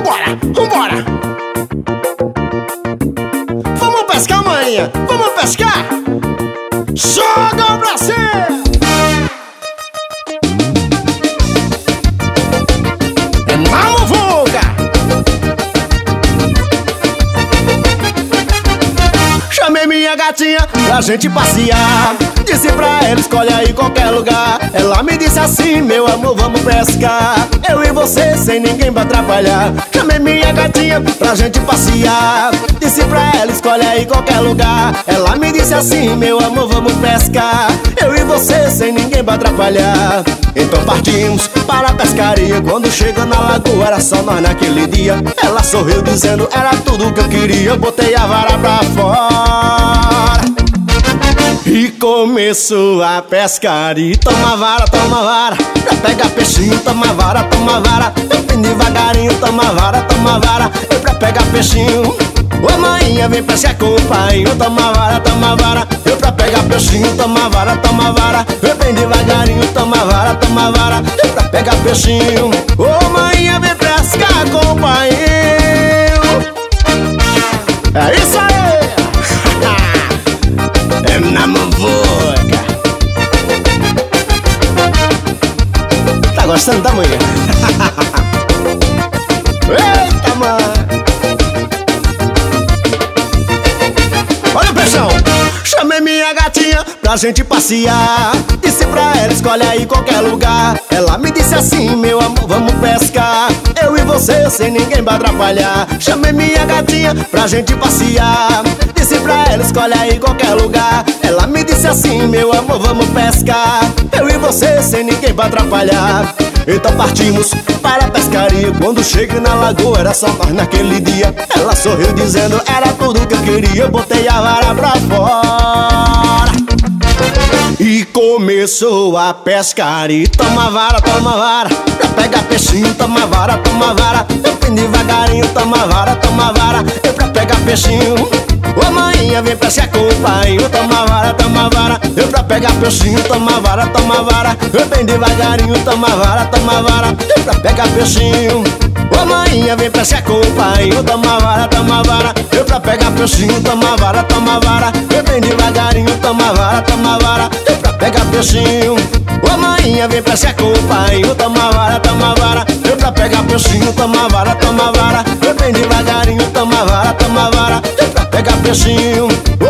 vambora, vambora. Vamos pescar, maninha, vamos pescar. Joga pra cima. É na muvuca. Chamei minha gatinha pra gente passear. Disse pra ela, escolhe aí qualquer lugar. Ela me disse assim, meu amor, vamos pescar. Eu e você, sem ninguém pra atrapalhar. Chamei minha gatinha pra gente passear. Disse pra ela, escolhe aí qualquer lugar. Ela me disse assim, meu amor, vamos pescar. Eu e você, sem ninguém pra atrapalhar. Então partimos para a pescaria. Quando chega na lagoa, era só nós naquele dia. Ela sorriu dizendo, era tudo que eu queria. Eu botei a vara pra fora e começou a pescaria. Toma vara, pra pegar peixinho. Toma vara, eu vim devagarinho. Toma vara, eu pra pegar peixinho. Ô maninha, vem pescar com o pai. Toma vara, eu pra pegar peixinho. Toma vara, eu vem devagarinho. Toma vara, eu pra pegar peixinho. Ô maninha, vem pescar com o pai. É isso aí. É na muvuca. Tá gostando da manhã? Eita, mano. Olha o peixão. Chamei minha gatinha pra gente passear. Disse pra ela, escolhe aí qualquer lugar. Ela me disse assim, meu amor, vamos pescar. Eu e você, sem ninguém pra atrapalhar. Chamei minha gatinha pra gente passear. Disse pra ela, escolhe aí qualquer lugar. Ela me disse assim, meu amor, vamos pescar. Eu e você, sem ninguém pra atrapalhar. Então partimos para a pescaria. Quando cheguei na lagoa, era só nós naquele dia. Ela sorriu dizendo, era tudo que eu queria. Eu botei a vara pra fora e começou a pescaria. Toma vara, pra pegar peixinho. Toma vara, eu vim devagarinho. Toma vara, eu pra pegar peixinho. Ô maninha, vem pescar com o pai. Toma vara, eu pra pegar peixinho. Toma vara, eu bem devagarinho. Toma vara, eu pra pegar peixinho. Ô maninha, vem pescar com o pai. Toma vara, eu pra pegar peixinho. Toma vara, eu bem devagarinho. Toma vara, eu pra pegar peixinho. Ô maninha, vem pescar com o pai. Toma vara, eu pra pegar peixinho. Toma vara, eu bem devagarinho. Toma vara, eu pra pegar peixinho.